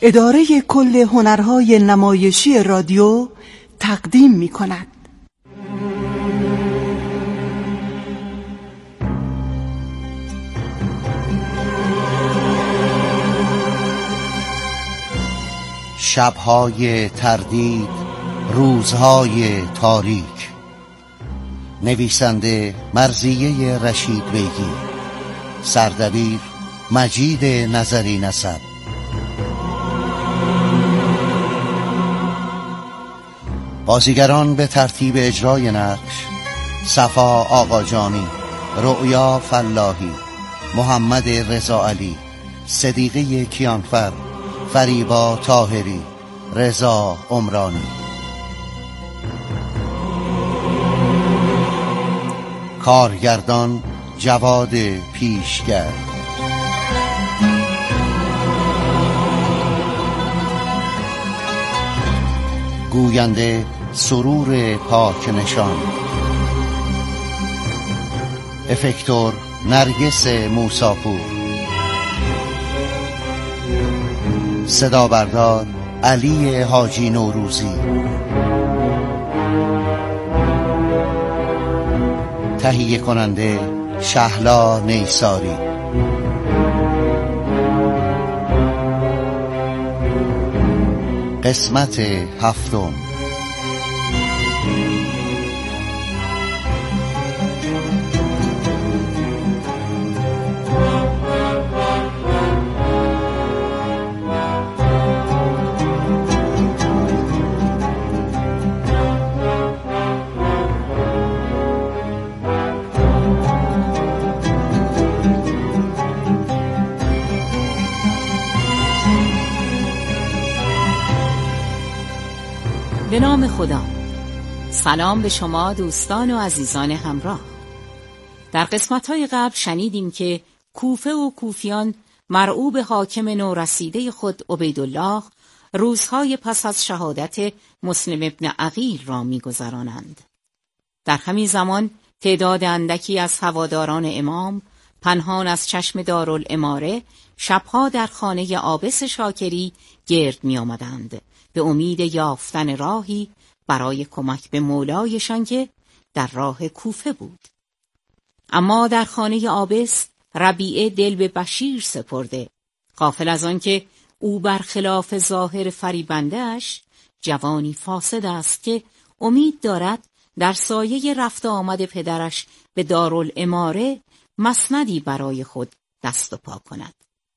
اداره کل هنرهای نمایشی رادیو تقدیم می کند. شب‌های تردید، روزهای تاریک. نویسنده مرضیه رشید بیگی، سردبیر مجید نظری نسب. بازیگران به ترتیب اجرای نقش: صفا آقاجانی، رؤیا فلاحی، محمد رضا علی، صدیقه کیانفر، فریبا طاهری، رضا عمرانی. کارگردان جواد پیشگر. گوینده سرور پاک نشان. افکتور نرگس موساپور. صدا بردار علی حاجی نوروزی. تهیه کننده شهلا نیساری. قسمت 7. به نام خدا. سلام به شما دوستان و عزیزان همراه. در قسمت‌های قبل شنیدیم که کوفه و کوفیان مرعوب حاکم نورسیده خود عبیدالله روزهای پس از شهادت مسلم ابن عقیل را می‌گذرانند. در همین زمان تعداد اندکی از هواداران امام پنهان از چشم دارالاماره شبها در خانه عابس شاکری گرد می‌آمدند به امید یافتن راهی برای کمک به مولایشان که در راه کوفه بود. اما در خانه عابس ربیعه دل به بشیر سپرده، غافل از آن که او برخلاف ظاهر فریبنده‌اش جوانی فاسد است که امید دارد در سایه رفت آمد پدرش به دارالاماره مسندی برای خود دست و پا کند.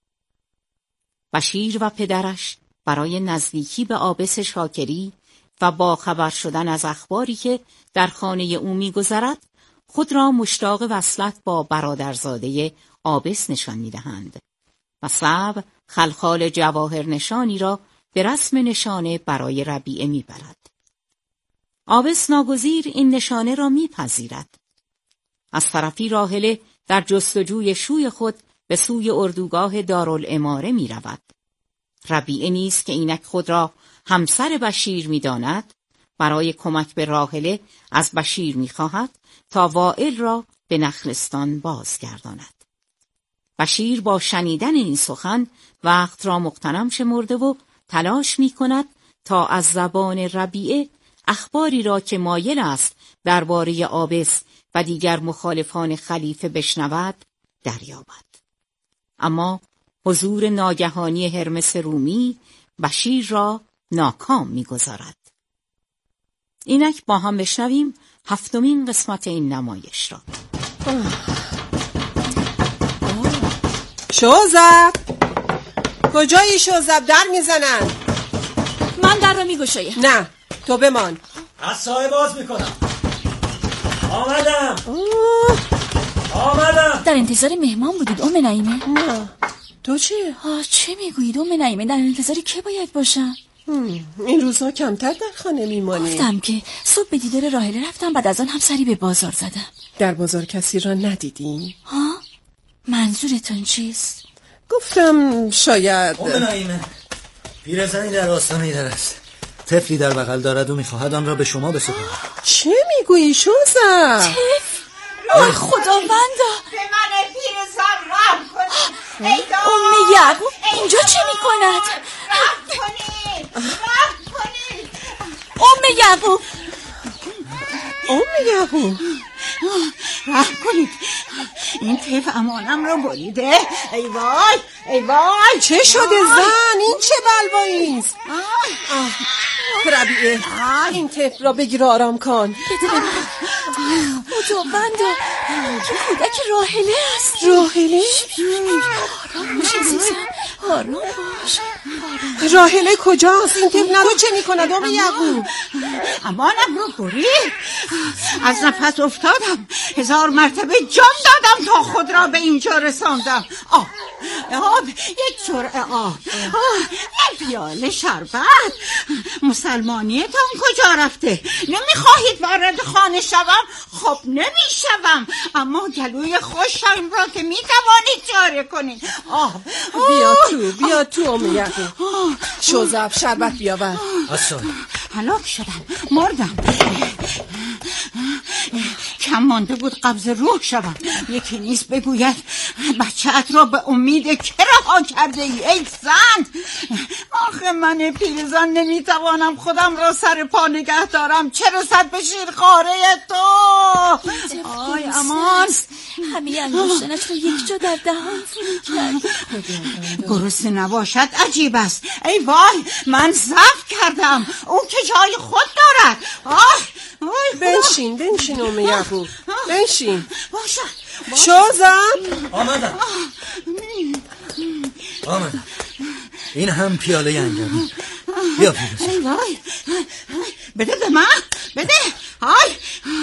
بشیر و پدرش برای نزدیکی به عابس شاکری و با خبر شدن از اخباری که در خانه او می‌گذرد خود را مشتاق وصلت با برادرزاده عابس نشان می‌دهند و صعب خلخال جواهر نشانی را به رسم نشانه برای ربیعه می‌برد. عابس ناگزیر این نشانه را می‌پذیرد. از طرفی راحله در جستجوی شوی خود به سوی اردوگاه دارالاماره می‌رود. ربیعه نیز که اینک خود را همسر بشیر می‌داند، برای کمک به راحله از بشیر می‌خواهد تا وائل را به نخلستان بازگرداند. بشیر با شنیدن این سخن وقت را مغتنم شمرده و تلاش می‌کند تا از زبان ربیعه اخباری را که مایل است درباره عابس و دیگر مخالفان خلیفه بشنود دریابد. اما حضور ناگهانی هرمس رومی بشیر را ناکام می‌گذارد. اینک با هم بشنویم 7مین قسمت این نمایش را. شوزب کجایی؟ شوزب در میزنن. من در را میگشایم. نه تو بمان. از سایه باز میکنم. آمدم. در انتظار مهمان بودید ام نعیمه؟ نه تو چی؟ چه میگویید ام نعیمه؟ در انتظار که باید باشم؟ این روزها کمتر در خانه میمانی. گفتم که صبح به دیدار راحله رفتم، بعد از آن هم سری به بازار زدم. در بازار کسی را ندیدی؟ منظورتون چیست؟ گفتم شاید. ام نعیمه، پیرزنی در آستانه در است، طفلی در بغل دارد و میخواهد آن را به شما بسپارد. چه میگویی شوزب؟ طفل؟ خداوندا، به من پیرزن رحم کنید. ام یعقوب اینجا چه میکند؟ یعقوب رحم کنید، این طیف امانم رو بریده. ای وای ای وای، چه شده زن؟ این چه بلوایی است؟ ربیعه این طیف را بگیر آرام کن. خداوندا، که کودک راهله است. راهله؟ آرام باش عزیزم، آرام باش. راهله کجاست؟ این طیف نرو چه میکند یعقوب؟ امانم رو برید. از نفس افتادم، 1000 مرتبه جان دادم تا خود را به اینجا رساندم. آب یک جرعه آب، یک پیاله شربت. مسلمانیتان کجا رفته؟ نمیخواهید وارد خانه شوم؟ خب نمیشوم، اما گلوی خوشم را که میتوانید جاره کنید. بیا تو یعقوب. شوزب شربت بیاور. هلاک شدم، مردم. کم مانده بود قبض روح شدم. یکی نیست بگوید بچه‌ات را به امید که رها کرده ای زن؟ آخه من پیرزن نمیتوانم خودم را سر پا نگه دارم، چه رسد به شیرخواره تو. آی امان، همین انگشتنش رو یک جا در دهان فرو کرد. گرسنه نباشد عجیب است. ای وای، من ضعف کردم، او که جای خود دارد. بنشین یعقوب، بنشین. باشد. شوزب آمدم. این هم پیاله انگبین. بیا پیرزن. ای وای، بده به من، بده. های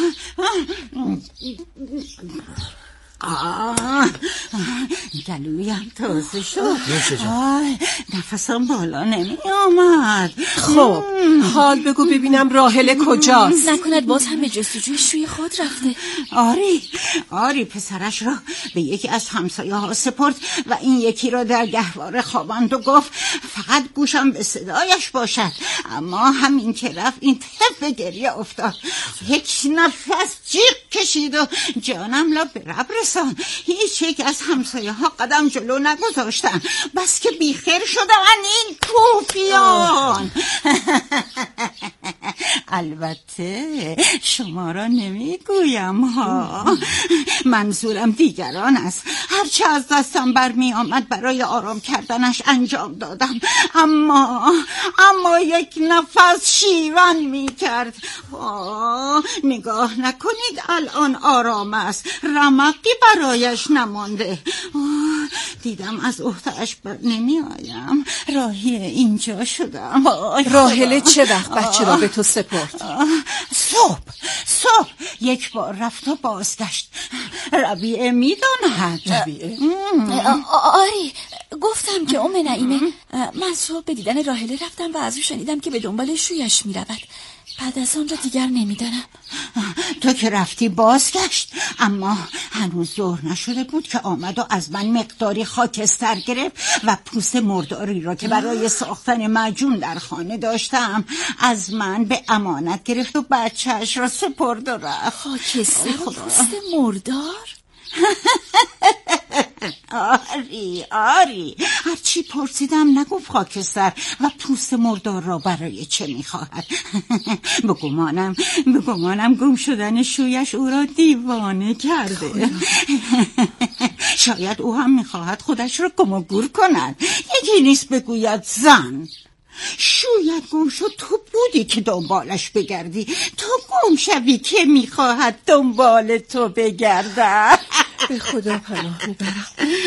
گلویم تازه شد. نفسم بالا نمی آمد. خب حال بگو ببینم راهله کجاست؟ نکند باز هم به جستجوی شوی خود رفته. آری پسرش را به یکی از همسایه ها سپرد و این یکی را در گهواره خواباند و گفت فقط گوشم به صدایش باشد. اما همین که رفت این طفل گریه افتاد. یک نفس جیغ کشید و جانم را به رب رسان. هیچ یک از همسایه ها قدم جلو نگذاشتن، بس که بیخیر شدن این کوفیان. البته شما را نمیگویم ها، منظورم دیگران است. هرچه از دستم برمی آمد برای آرام کردنش انجام دادم، اما یک نفس شیون می کرد. نگاه نکنید الان آرام است، رمقی برایش نمانده. دیدم از اختش بر نمی آیم، راهی اینجا شدم. راهله چه وقت بچه را به تو سپرد؟ صبح یک بار رفت و بازگشت. ربیعه میداند. ربیعه؟ آری، گفتم که ام نعیمه، من صبح به دیدن راهله رفتم و از او شنیدم که به دنبال شویش میرود. بعد از آن را دیگر نمیدانم. تو که رفتی بازگشت، اما هنوز ظهر نشده بود که آمد و از من مقداری خاکستر گرفت و پوست مرداری را که برای ساختن معجون در خانه داشتم از من به امانت گرفت و بچه‌اش را سپرد و رفت. خاکستر و پوست مردار؟ آری هرچی پرسیدم نگفت خاکستر و پوست مردار را برای چه میخواهد. بگمانم گم شدن شویش او را دیوانه کرده. شاید او هم میخواهد خودش را گم و گور کند. یکی نیست بگوید زن شویت گم شد، تو بودی که دنبالش بگردی. تو گم شوی که میخواهد دنبال تو بگردد. به خدا پناه میبرم.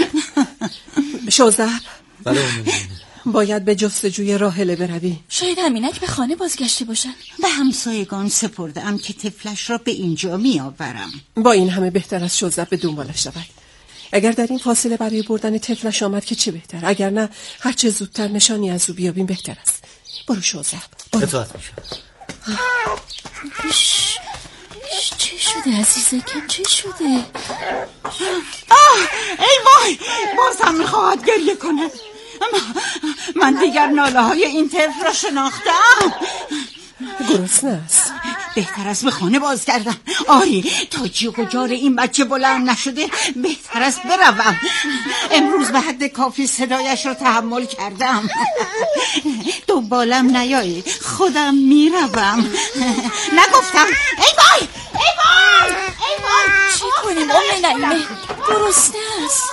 شوزب، بله باید به جستجوی راهله بروی. شاید همینک به خانه بازگشته باشن. به همسایگان سپردم که طفلش را به اینجا میآورم. با این همه بهتر از شوزب به دنبالش رود. اگر در این فاصله برای بردن طفلش آمد که چه بهتر، اگر نه هرچه زودتر نشانی از او بیابیم بهتر است. برو شوزب، برو. اطاعت میشم. چه شده عزیزکم، چه شده؟ ای وای، باز هم میخواهد گریه کنه. من دیگر ناله های این طفل را شناختم. گرسنه است. بهتر است به خانه باز کردم. آری تا جیغ و جار این بچه بلند نشده بهتر است بروم. امروز به حد کافی صدایش را تحمل کردم. دنبالم نیایید، خودم میروم. نگفتم ای وای ای وای ای وای. چی کنیم نعیمه؟ درسته است.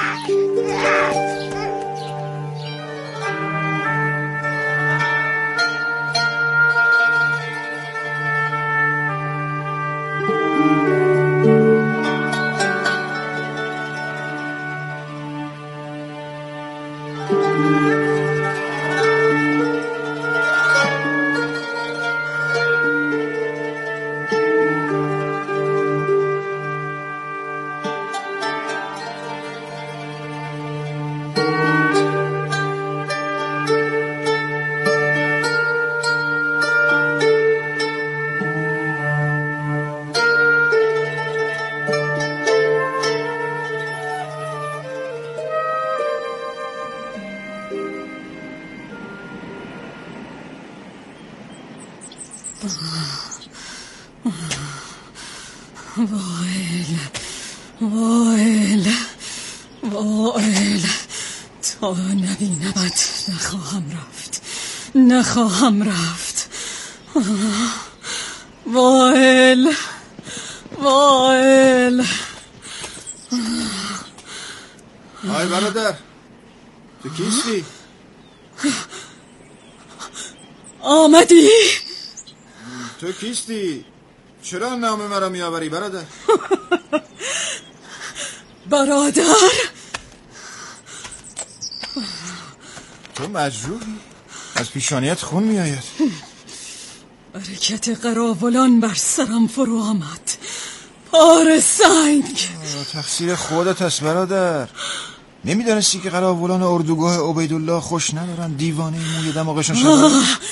وائل تا نبینمت نخواهم رفت. وائل آی برادر، تو کیستی؟ آمدی؟ تو کیستی؟ چرا نام مرا میآوری برادر؟ برادر؟ تو مجروحی؟ از پیشانیت خون میآید. برکت قراولان بر سرم فرو آمد. پار سنگ. تقصیر خودت است برادر. نمیدانستی که قراولان اردوگاه عبیدالله خوش ندارن دیوانه موی دماغشون شده؟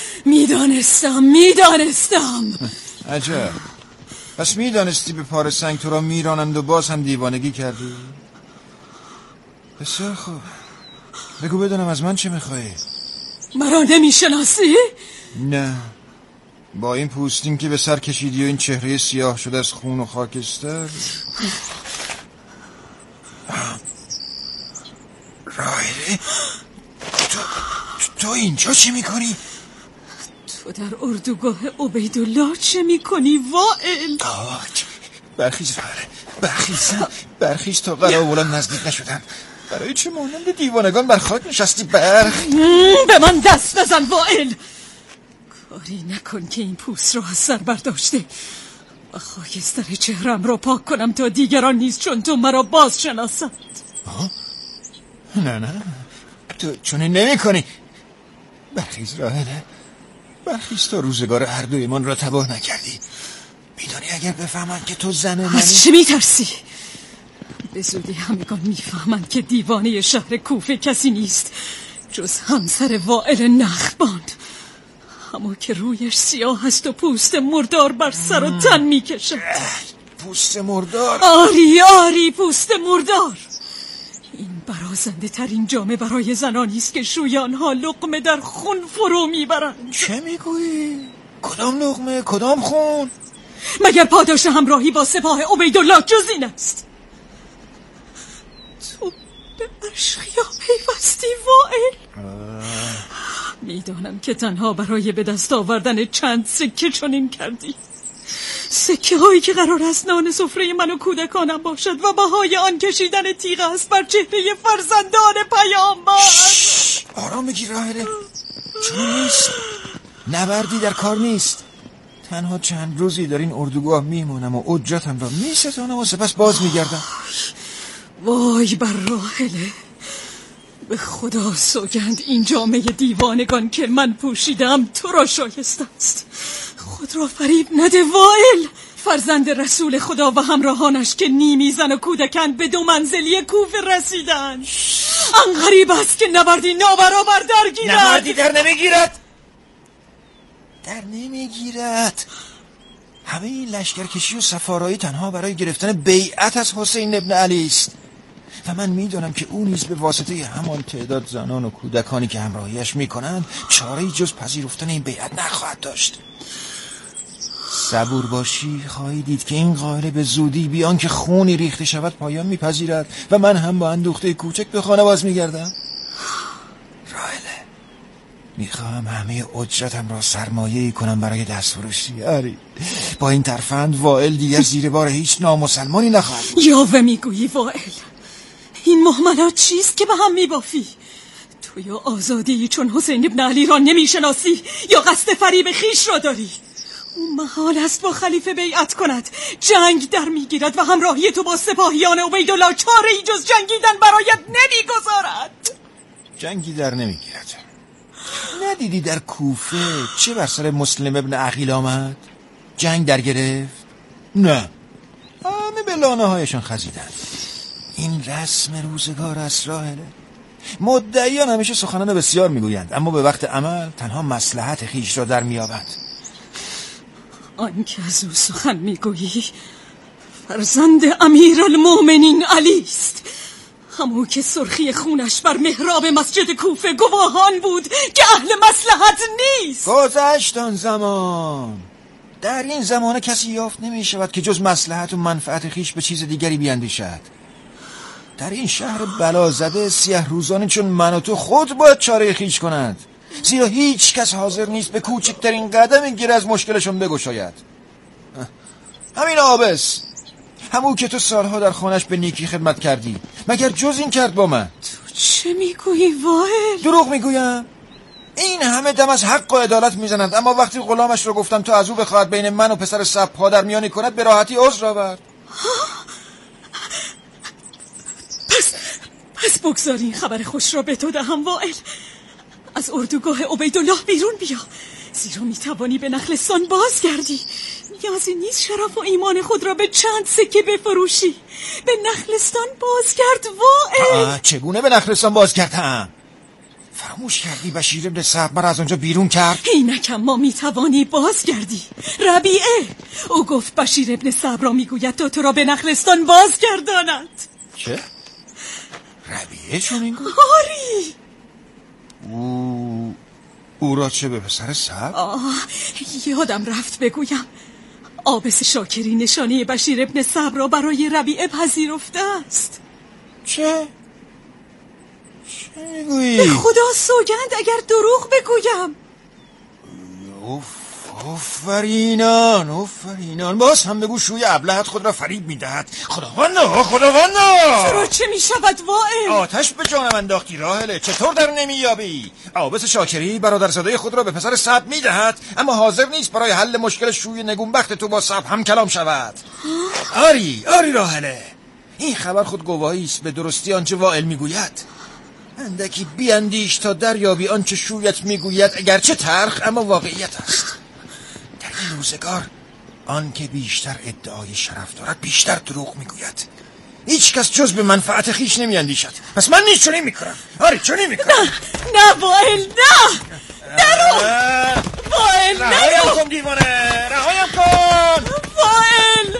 میدانستم. عجب. پس میدانستی به پار سنگ تو را میرانند و باز هم دیوانگی کردی؟ بسیار خوب. بگو بدونم از من چه میخوایی؟ مرا نمیشناسی؟ نه. با این پوستین که به سر کشیدی و این چهره سیاه شده از خون و خاکستر. راهله، تو اینجا چه میکنی؟ تو در اردوگاه عبیدالله چه میکنی وائل؟ برخیز راهله، برخیز تا قراولان نزدیک نشدن. برای چه مانند دیوانگان بر خاک نشستی؟ به من دست نزن وائل. کاری نکن که این پوست را از سر برداشته و خاکستر چهرم را پاک کنم تا دیگران نیز چون تو مرا باز شناسند. نه تو چونه نمی کنی. برخیز راهله، برخیز تا روزگار هر دویمان را تباه نکردی. میدانی اگر بفهمند که تو زن منی. از چه میترسی؟ به زودی همگان میفهمند که دیوانه شهر کوفه کسی نیست جز همسر وائل نخباند، اما که رویش سیاه است و پوست مردار بر سر و تن میکشد. پوست مردار؟ آری پوست مردار. این برازنده ترین جامه برای زنانی است که شویانها لقمه در خون فرو میبرند. چه میگویی؟ کدام لقمه؟ کدام خون؟ مگر پاداش همراهی با سپاه عبیدالله جز این است؟ تو به اشقیا پیوستی وائل. میدانم که تنها برای به دست آوردن چند سکه چنین کردی، سکه هایی که قرار است نان سفره من و کودکانم باشد و بهای آن کشیدن تیغ است بر چهره فرزندان پیامبر. آرام بگیر راهله، چون نیست، نبردی در کار نیست. تنها چند روزی در این اردوگاه میمونم و اجرتم را میستانم و سپس باز میگردم. وای بر راهله، به خدا سوگند این جامعه دیوانگان که من پوشیدم تو را شایسته است. خود را فریب نده وائل. فرزند رسول خدا و همراهانش که نیمی زن و کودکند به 2 منزلی کوفه رسیدند. آن غریب است که نبردی نابرابر درگیرد. نبردی در نمیگیرد. همه این لشکرکشی و سفارایی تنها برای گرفتن بیعت از حسین ابن علی است و من میدانم که او نیز به واسطه همان تعداد زنان و کودکانی که همراهیش میکنند چاره‌ای جز پذیرفتن این بیعت نخواهد داشت. صبور باشی خواهی دید که این قائله به زودی بیان که خونی ریخته شود پایان میپذیرد و من هم با اندوخته کوچک به خانه باز میگردم. راهله، میخواهم همه اجرتم را سرمایه‌ای کنم برای دستفروشی. آری، با این ترفند وائل دیگر زیر بار هیچ نامسلمانی نخواهد. یاوه میگویی وائل؟ این مهملات چیست که به هم میبافی؟ تو یا آزادی چون حسین ابن علی را نمیشناسی یا قصد فریب خیش را داری؟ اون محال است با خلیفه بیعت کند، جنگ در میگیرد و همراهی تو با سپاهیان عبیدالله چاره ای جز جنگیدن برایت نمیگذارد. جنگی در نمیگیرد. ندیدی در کوفه چه بر سر مسلم ابن عقیل آمد؟ جنگ در گرفت؟ نه، همه به لانه هایشان خزیدند. این رسم روزگار است راهله. مدعیان همیشه سخنان بسیار میگویند، اما به وقت عمل تنها مصلحت خیش را در میابند. آن که از او سخن میگویی فرزند امیرالمومنین علی است، همون که سرخی خونش بر محراب مسجد کوفه گواهان بود که اهل مصلحت نیست. گذشت آن زمان. در این زمانه کسی یافت نمی شود که جز مصلحت و منفعت خیش به چیز دیگری بیندیشد. در این شهر بلازده سیه روزانی چون من و تو خود باید چاره خیش کنند، زیرا هیچ کس حاضر نیست به کوچکترین قدم گیر از مشکلشون بگشاید. همین عابس، همون که تو سالها در خانش به نیکی خدمت کردی، مگر جز این کرد با من؟ تو چه میگویی وائل؟ دروغ میگویم؟ این همه دم از حق و عدالت میزنند، اما وقتی غلامش رو گفتم تا از او بخواهد بین من و پسر سب پادر میانی کند به راحتی عذر آورد. پس بگذار این خبر خوش را به تو دهم وائل. از اردوگاه عبیدالله بیرون بیا، زیرا میتوانی به نخلستان بازگردی. نیازی نیست شرف و ایمان خود را به چند سکه بفروشی. به نخلستان بازگرد وائل. چگونه به نخلستان بازگردم؟ فراموش کردی بشیر ابن سعد مرا از آنجا بیرون کرد؟ اینکم ما میتوانی بازگردی. ربیعه او گفت بشیر ابن سعد را میگوید تا تو را به نخلستان بازگرداند. چه؟ ربیعه چون این گفت؟ آری. او را چه به پسر سعد؟ یادم رفت بگویم، عابس شاکری نشانه بشیر ابن سعد را برای ربیعه پذیرفته است. چه میگویی؟ به خدا سوگند اگر دروغ بگویم. آفرینان باز هم بگو شوی ابلهت خود را فریب میدهد. خداوندا چرا چه میشود وائل؟ آتش به جانم انداختی راهله. چطور در نمیابی؟ عابس شاکری برادرزاده خود را به پسر سعد میدهد، اما حاضر نیست برای حل مشکل شوی نگونبخت تو با سعد هم کلام شود. آری راهله، این خبر خود گواهی است به درستی آنچه وائل میگوید. اندکی بیاندیش تا دریابی آنچه شویت میگوید اگرچه تلخ اما واقعیت است. در این روزگار آن که بیشتر ادعای شرف دارد بیشتر دروغ میگوید. هیچ کس جز به منفعت خیش نمیاندیشد. پس من نیز چنین میکنم. آری چنین میکنم. نه وائل نه. درو وائل نه. رهایم کن دیوانه، رهایم کن وائل.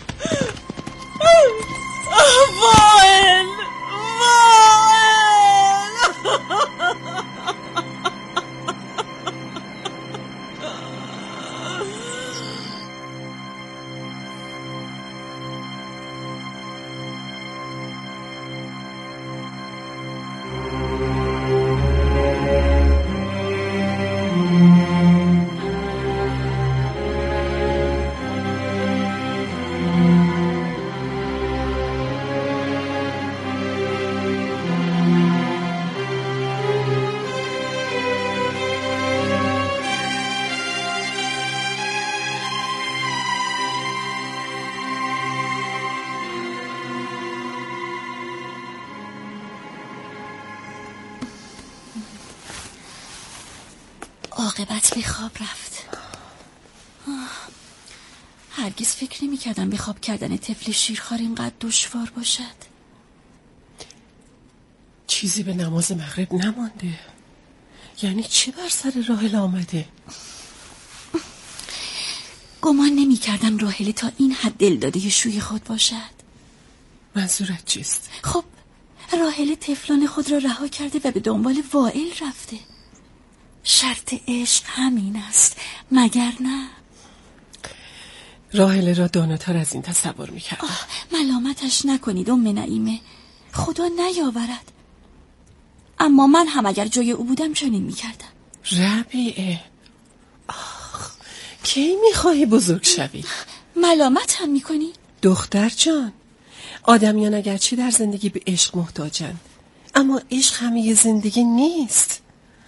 عاقبت به خواب رفت. هرگز فکر نمی کردم به خواب کردن طفل شیرخوار اینقدر دشوار باشد. چیزی به نماز مغرب نمانده. یعنی چه بر سر راحله آمده؟ گمان نمی کردم راحله تا این حد دلداده شوی خود باشد. منظورت چیست؟ خب راحله طفلان خود را رها کرده و به دنبال وائل رفته. شرط عشق همین است مگر نه؟ راهله را داناتر از این تصور میکردم. ملامتش نکنید نعیمه، خدا نیاورد. اما من هم اگر جای او بودم چنین میکردم. ربیعه، کی میخواهی بزرگ شوی؟ ملامت هم میکنی؟ دختر جان، آدمیان اگرچه در زندگی به عشق محتاجند، اما عشق همه زندگی نیست.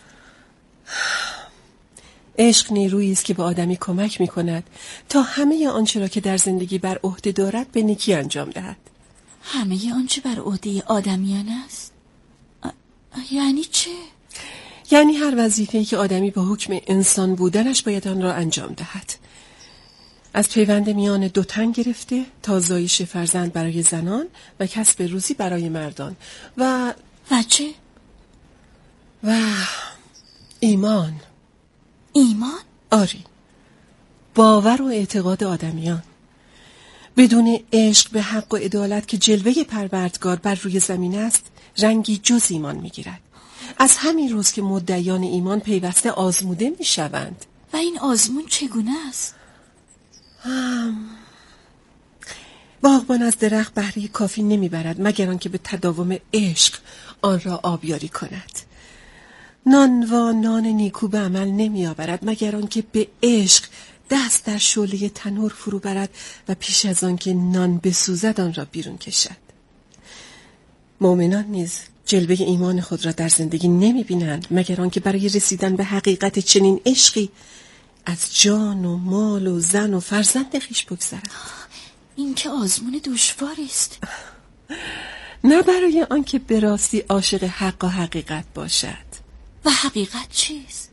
عشق نیرویی است که به آدمی کمک میکند تا همه آنچه را که در زندگی بر عهده دارد به نیکی انجام دهد. همه آنچه بر عهده آدمیان است؟ یعنی چه؟ یعنی هر وظیفه‌ای که آدمی با حکم انسان بودنش باید آن را انجام دهد، از پیوند میان دو تن گرفته تا زایش فرزند برای زنان و کسب روزی برای مردان و چه؟ و ایمان. ایمان؟ آری، باور و اعتقاد آدمیان. بدون عشق به حق و عدالت که جلوه پروردگار بر روی زمین است، رنگی جز ایمان میگیرد. از همین روز که مدعیان ایمان پیوسته آزموده میشوند. و این آزمون چگونه است؟ باغبان از درخت بهره کافی نمیبرد مگر آنکه به تداوم عشق آن را آبیاری کند. نان نیکو به عمل نمی آورد مگر آنکه به عشق دست در شعله تنور فرو برد و پیش از آن که نان بسوزد آن را بیرون کشد. مؤمنان نیز جلوه ایمان خود را در زندگی نمی بینند مگر آنکه برای رسیدن به حقیقت چنین عشقی از جان و مال و زن و فرزند خویش بگذرند. این که آزمون دشواری است. نه برای آنکه به راستی عاشق حق و حقیقت باشد. و حقیقت چیست؟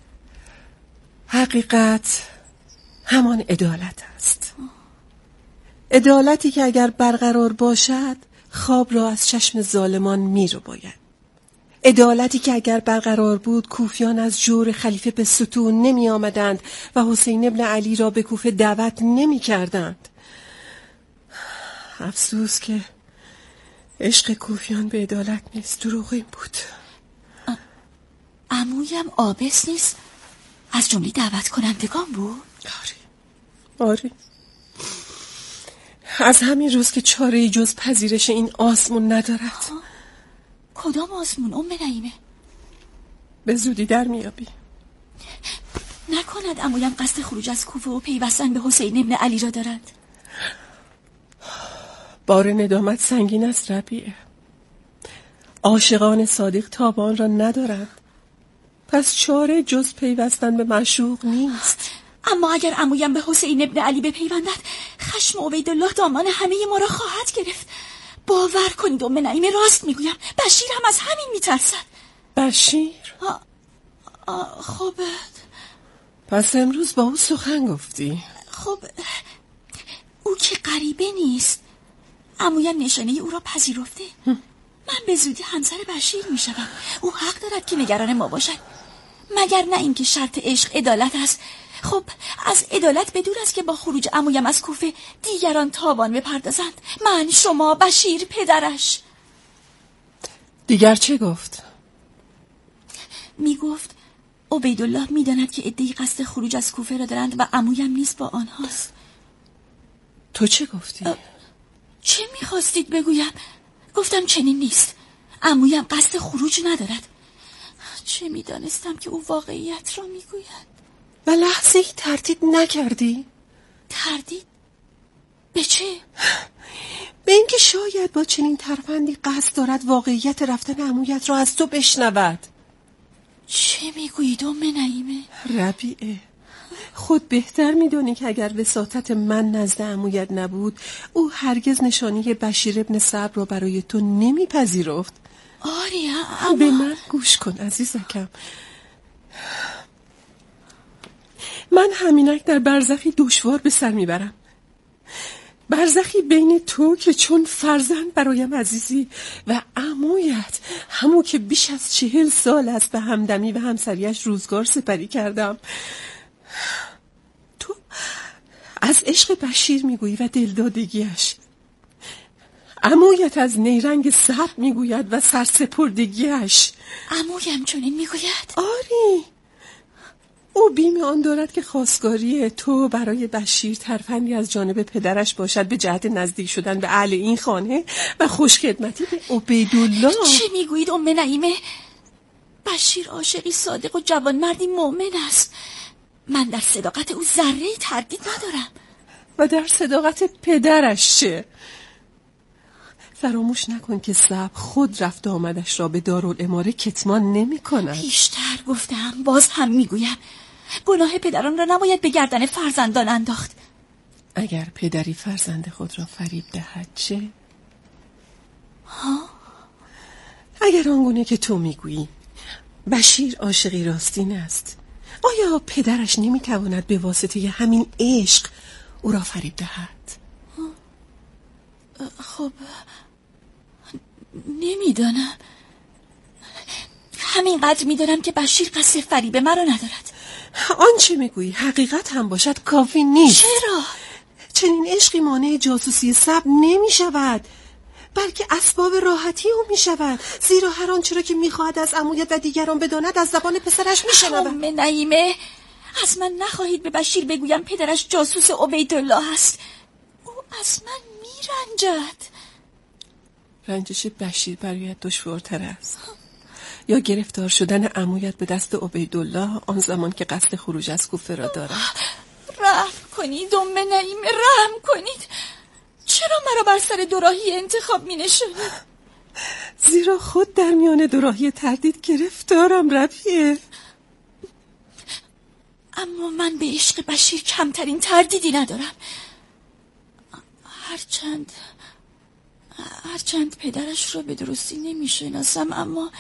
حقیقت همان عدالت است. عدالتی که اگر برقرار باشد خواب را از چشم ظالمان می رو باید. عدالتی که اگر برقرار بود کوفیان از جور خلیفه به ستون نمی آمدند و حسین ابن علی را به کوفه دعوت نمی کردند. افسوس که عشق کوفیان به عدالت نیست، دروغین بود. عمویم آبس نیست از جمله دعوت کنندگان بود؟ آره. از همین روز که چاره‌ای جز پذیرش این آزمون ندارد. کدام آزمون نعیمه؟ به زودی در میابی. نکند عمویم قصد خروج از کوفه و پیوستن به حسین ابن علی را دارد؟ بار ندامت سنگین است ربیعه. عاشقان صادق تابان را ندارند، پس چاره جز پیوستن به معشوق نیست. اما اگر عمویم به حسین ابن علی بپیوندد خشم عبیدالله دامان همه ما را خواهد گرفت. باور کنید نعیمه راست میگویم، بشیر هم از همین میترسد. بشیر؟ خب پس امروز با او سخن گفتی؟ خب او که غریبه نیست، عمویم نشانه او را پذیرفته. من به زودی همسر بشیر میشوم. او حق دارد که نگران ما باشد، مگر نه اینکه شرط عشق عدالت است. خب از عدالت بدور است که با خروج عمویم از کوفه دیگران تاوان بپردازند، من، شما، بشیر، پدرش. دیگر چه گفت؟ میگفت عبیدالله میداند که عده‌ای قصد خروج از کوفه را دارند و عمویم نیست با آنهاست. تو چه گفتی؟ چه میخواستید بگویم؟ گفتم چنین نیست، عمویم قصد خروج ندارد. چه میدانستم که او واقعیت را میگوید. و لحظه ای تردید نکردی؟ تردید؟ به چه؟ به اینکه شاید با چنین ترفندی قصد دارد واقعیت رفتن عمویت را از تو بشنود. چه میگویید نعیمه؟ ربیعه، خود بهتر میدونی که اگر وساطت من نزد عمویت نبود او هرگز نشانی بشیر ابن صبر را برای تو نمیپذیرفت. آری به من گوش کن عزیزکم. من همینک در برزخی دشوار به سر میبرم، برزخی بین تو که چون فرزند برایم عزیزی و عمویت همون که بیش از 40 سال است به همدمی و همسریش روزگار سپری کردم. تو از عشق بشیر میگویی و دلدادگیش، عمویت از نیرنگ صبر میگوید و سرسپردگیش. عمویم چنین میگوید؟ آری، او بیم آن دارد که خواستگاری تو برای بشیر ترفندی از جانب پدرش باشد به جهت نزدیک شدن به اهل این خانه و خوشخدمتی به عبیدالله. چه میگویید ام نعیمه؟ بشیر عاشقی صادق و جوانمردی مؤمن است. من در صداقت او ذره تردید ندارم. و در صداقت پدرش چه؟ فراموش نکن که صبر خود رفت آمدش را به دارالعماره کتمان نمی کند. پیشتر گفتم، باز هم میگویم، گناه پدران را نباید به گردن فرزندان انداخت. اگر پدری فرزند خود را فریب دهد چه؟ اگر آنگونه که تو میگویی بشیر عاشقی راستین است، آیا پدرش نمیتواند به واسطه همین عشق او را فریب دهد؟ خب نمیدانم. همینقدر میدانم که بشیر قصد فریب مرا ندارد. آنچه میگویی حقیقت هم باشد کافی نیست. چرا؟ چنین عشقی مانع جاسوسی صبر نمی شود، بلکه اسباب راحتی او می شود، زیرا هر آنچه را که می خواهد از عمویت و دیگران بداند از زبان پسرش می شود. ام نعیمه، از من نخواهید به بشیر بگویم پدرش جاسوس عبیدالله است. او از من می رنجد. رنجش بشیر برایت دشوارتر است یا گرفتار شدن عمویت به دست عبیدالله آن زمان که قصد خروج از کوفه را دارد؟ رحم کنید ام نعیمه، رحم کنید. چرا مرا بر سر دوراهی انتخاب می نشونید؟ زیرا خود در میان دوراهی تردید گرفتارم ربیه. اما من به عشق بشیر کمترین تردیدی ندارم. هرچند پدرش را به درستی نمی شناسم، اما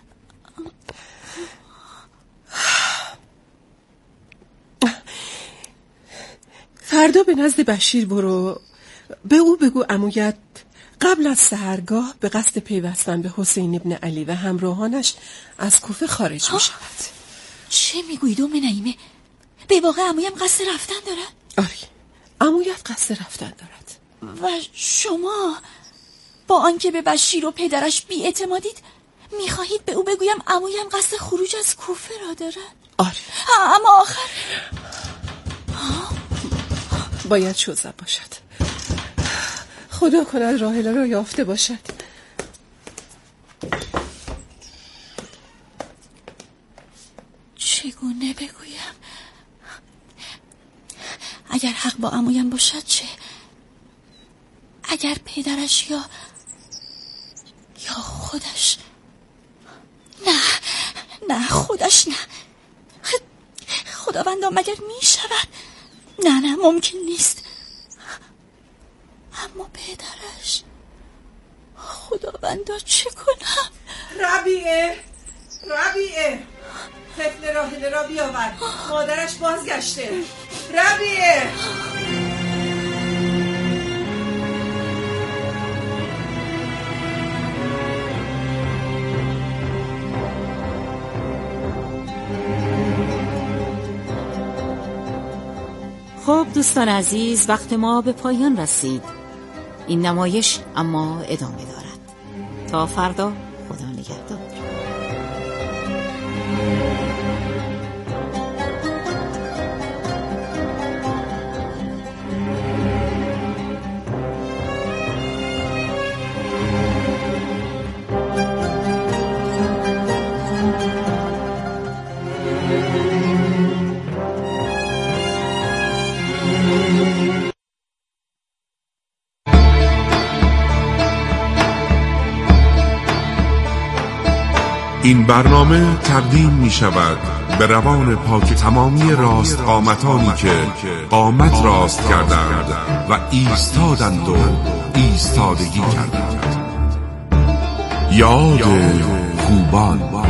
فردا به نزد بشیر برو، به او بگو عمویت قبل از سحرگاه به قصد پیوستن به حسین ابن علی و همراهانش از کوفه خارج می شود. چه میگویید ام نعیمه؟ به واقع عمویم قصد رفتن دارد؟ آری، عمویت قصد رفتن دارد. و شما با آنکه به بشیر و پدرش بی‌اعتمادید میخواهید به او بگویم عمویم قصد خروج از کوفه را دارد؟ آری. اما آخر باید شوزب باشد. خدا کند راحله را یافته باشد. چگونه بگویم؟ اگر حق با عمویم باشد چه؟ اگر پدرش یا خودش؟ نه خودش نه. خداوندا مگر می شود؟ نه ممکن نیست. اما پدرش، خداوندا چه کنم؟ ربیعه طفل راحله را بیاور، مادرش بازگشته. ربیعه خب دوستان عزیز، وقت ما به پایان رسید. این نمایش اما ادامه دارد. تا فردا، خدا نگهدار. این برنامه تقدیم می شود به روان پاک تمامی راست قامتانی که قامت راست کردند و ایستادند و ایستادگی کردند. یاد خوبان.